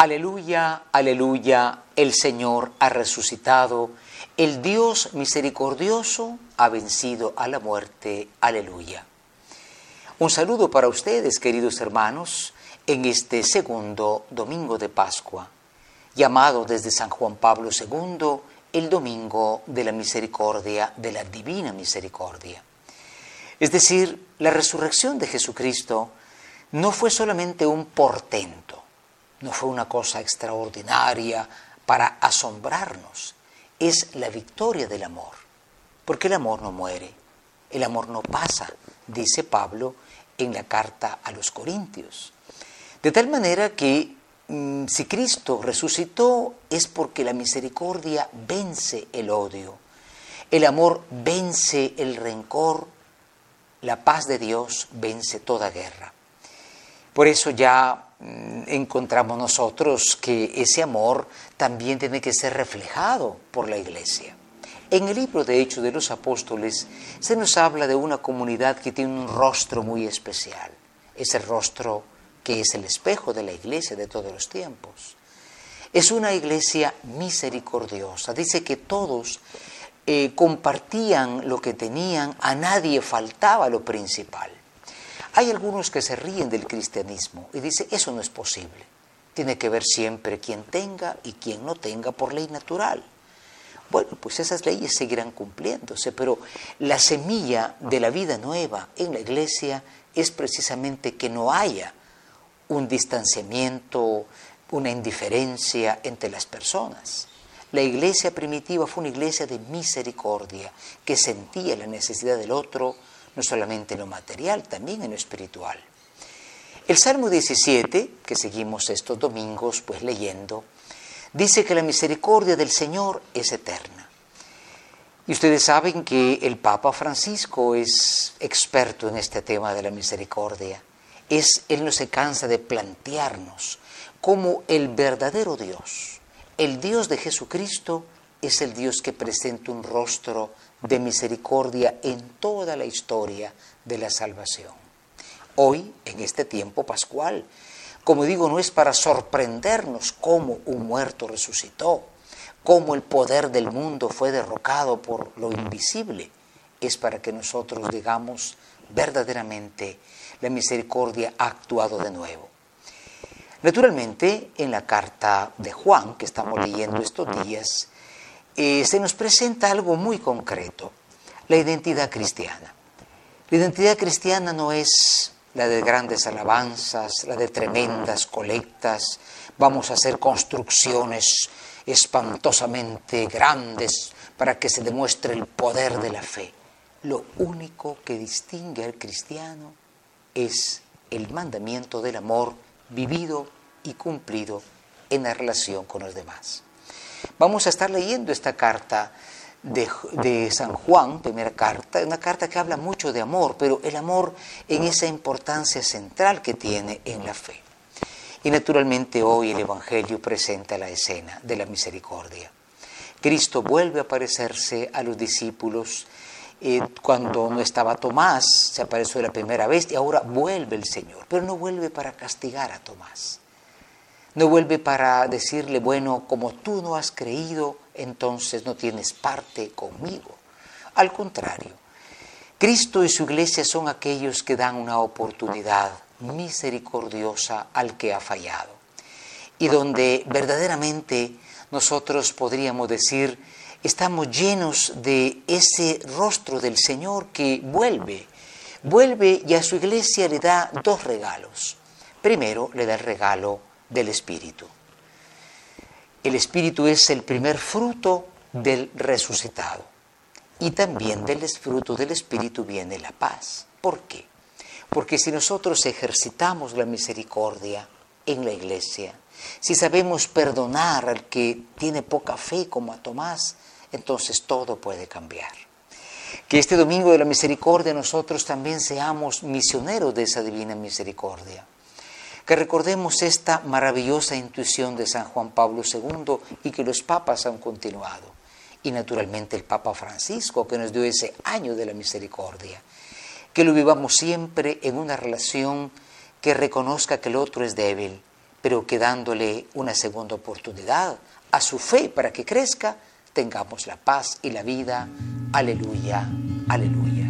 Aleluya, aleluya, el Señor ha resucitado, el Dios misericordioso ha vencido a la muerte. Aleluya. Un saludo para ustedes, queridos hermanos, en este segundo domingo de Pascua, llamado desde San Juan Pablo II el Domingo de la Misericordia, de la Divina Misericordia. Es decir, la resurrección de Jesucristo no fue solamente un portento, no fue una cosa extraordinaria para asombrarnos, es la victoria del amor, porque el amor no muere, el amor no pasa, dice Pablo en la carta a los Corintios. De tal manera que si Cristo resucitó es porque la misericordia vence el odio, el amor vence el rencor, la paz de Dios vence toda guerra. Por eso ya encontramos nosotros que ese amor también tiene que ser reflejado por la Iglesia. En el libro de Hechos de los Apóstoles se nos habla de una comunidad que tiene un rostro muy especial, ese rostro que es el espejo de la Iglesia de todos los tiempos. Es una Iglesia misericordiosa, dice que todos compartían lo que tenían, a nadie faltaba lo principal. Hay algunos que se ríen del cristianismo y dicen, eso no es posible. Tiene que ver siempre quien tenga y quien no tenga por ley natural. Bueno, pues esas leyes seguirán cumpliéndose, pero la semilla de la vida nueva en la Iglesia es precisamente que no haya un distanciamiento, una indiferencia entre las personas. La Iglesia primitiva fue una iglesia de misericordia, que sentía la necesidad del otro, no solamente en lo material, también en lo espiritual. El Salmo 17, que seguimos estos domingos pues leyendo, dice que la misericordia del Señor es eterna. Y ustedes saben que el Papa Francisco es experto en este tema de la misericordia. Él no se cansa de plantearnos cómo el verdadero Dios, el Dios de Jesucristo, es el Dios que presenta un rostro de misericordia en toda la historia de la salvación. Hoy, en este tiempo pascual, como digo, no es para sorprendernos cómo un muerto resucitó, cómo el poder del mundo fue derrocado por lo invisible, es para que nosotros digamos verdaderamente la misericordia ha actuado de nuevo. Naturalmente, en la carta de Juan, que estamos leyendo estos días, se nos presenta algo muy concreto, la identidad cristiana. La identidad cristiana no es la de grandes alabanzas, la de tremendas colectas, vamos a hacer construcciones espantosamente grandes para que se demuestre el poder de la fe. Lo único que distingue al cristiano es el mandamiento del amor vivido y cumplido en la relación con los demás. Vamos a estar leyendo esta carta de San Juan, primera carta, una carta que habla mucho de amor, pero el amor en esa importancia central que tiene en la fe. Y naturalmente hoy el Evangelio presenta la escena de la misericordia. Cristo vuelve a aparecerse a los discípulos cuando no estaba Tomás, se apareció la primera vez y ahora vuelve el Señor, pero no vuelve para castigar a Tomás. No vuelve para decirle, bueno, como tú no has creído, entonces no tienes parte conmigo. Al contrario, Cristo y su iglesia son aquellos que dan una oportunidad misericordiosa al que ha fallado. Y donde verdaderamente nosotros podríamos decir, estamos llenos de ese rostro del Señor que vuelve y a su iglesia le da dos regalos. Primero, le da el regalo del Espíritu. El Espíritu es el primer fruto del resucitado. Y también del fruto del Espíritu viene la paz. ¿Por qué? Porque si nosotros ejercitamos la misericordia en la iglesia, si sabemos perdonar al que tiene poca fe como a Tomás, entonces todo puede cambiar. Que este domingo de la misericordia nosotros también seamos misioneros de esa divina misericordia. Que recordemos esta maravillosa intuición de San Juan Pablo II y que los papas han continuado. Y naturalmente el Papa Francisco, que nos dio ese año de la misericordia. Que lo vivamos siempre en una relación que reconozca que el otro es débil, pero que dándole una segunda oportunidad a su fe para que crezca, tengamos la paz y la vida. Aleluya, aleluya.